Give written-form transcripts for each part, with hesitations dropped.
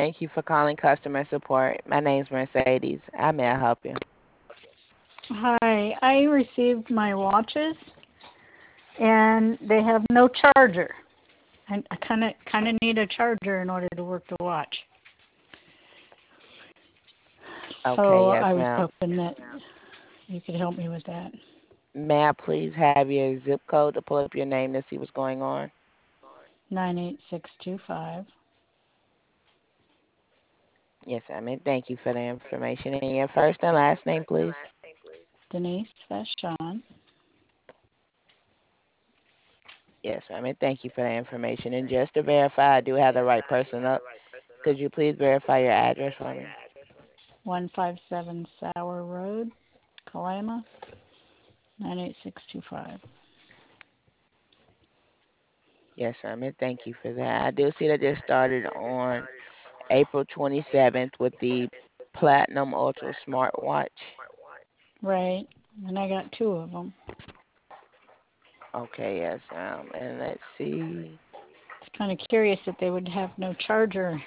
Thank you for calling customer support. My name's Mercedes. How may I help you? Hi, I received my watches and they have no charger. I kind of need a charger in order to work the watch. Okay, So I yes, was ma'am. hoping that you could help me with that. May I please have your zip code to pull up your name to see what's going on? 98625. Yes, ma'am. And thank you for the information. And your first and last name, please? Denise Vashon. Yes, ma'am. And thank you for the information. And just to verify, I do have the right person up. Could you please verify your address for me? 157 Sour Road, Kalama. 98625. Yes, ma'am. And thank you for that. I do see that this started on April 27th with the Platinum Ultra smartwatch. Right. And I got two of them. Okay, yes, ma'am. And let's see. It's kind of curious that they would have no charger.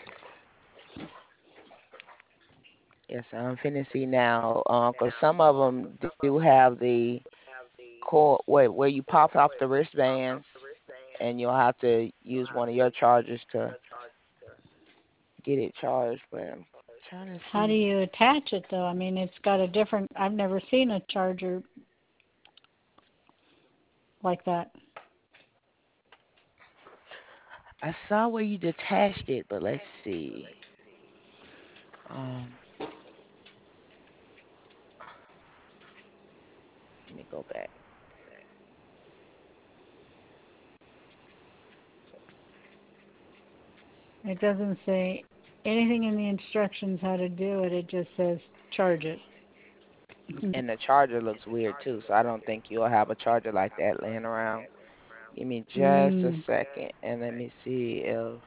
Yes, I'm finna see now. 'Cause some of them do have the cord where you pop off the wristbands, and you'll have to use one of your chargers to get it charged. But I'm trying to How do see. you attach it though? I mean, it's got a different, I've never seen a charger like that. I saw where you detached it, but let's see. Um, Let me go back. It doesn't say anything in the instructions how to do it. It just says charge it. And the charger looks weird too, so I don't think you'll have a charger like that laying around. Give me just a Mm. second, and let me see if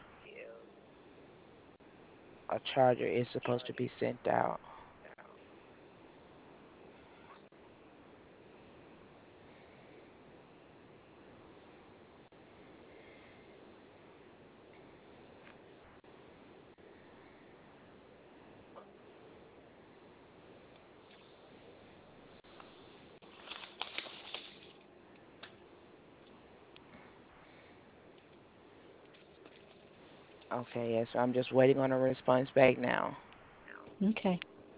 a charger is supposed to be sent out. Okay, yes, so I'm just waiting on a response back now. Okay.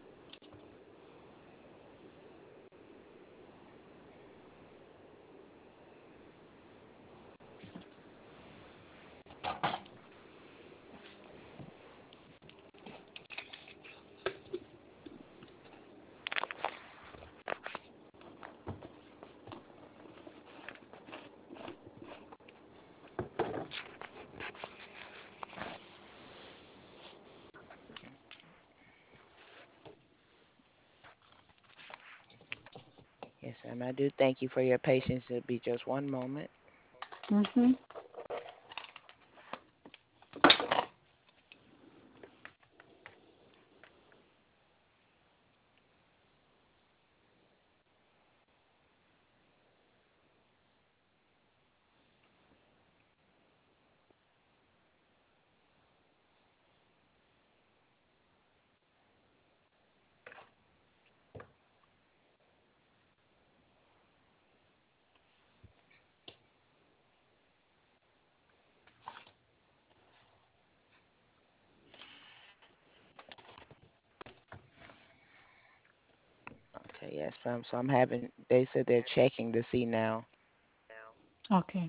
Yes, ma'am, I do thank you for your patience. It'll be just one moment. Mhm. Okay, yes, ma'am. So they said they're checking to see now. Okay.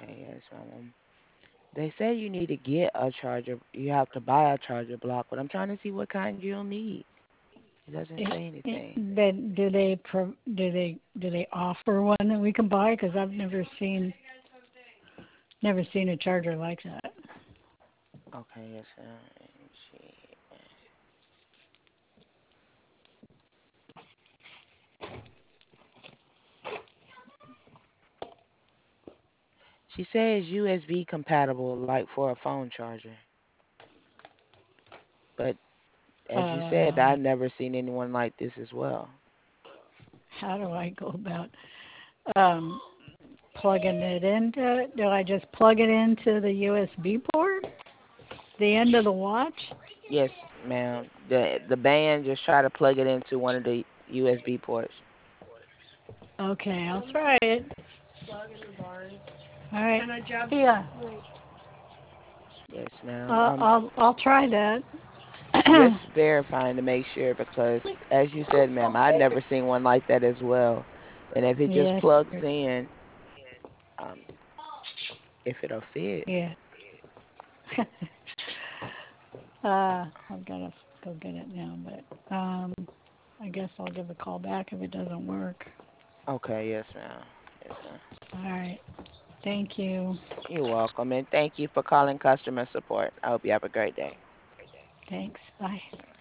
Okay, yes, they say you need to get a charger. You have to buy a charger block, but I'm trying to see what kind you'll need. It doesn't say anything. Then do they offer one that we can buy? Because I've never seen a charger like that. Okay, yes, she says USB compatible, like for a phone charger. But as you said, Um, I've never seen anyone like this as well. how do I go about um, plugging it into it? Do I just plug it into the USB port? The end of the watch? Yes, ma'am. The band, just try to plug it into one of the USB ports. Okay, I'll try it. All right. Yeah, Yes, ma'am. I'll try that. Just verifying to make sure because, as you said, ma'am, I never seen one like that as well. And if it just Yes. plugs in, um, if it'll fit. Yeah. I've got to go get it now, but I guess I'll give a call back if it doesn't work. Okay, yes, ma'am. Yes, ma'am. All right. Thank you. You're welcome, and thank you for calling customer support. I hope you have a great day. Thanks. Bye.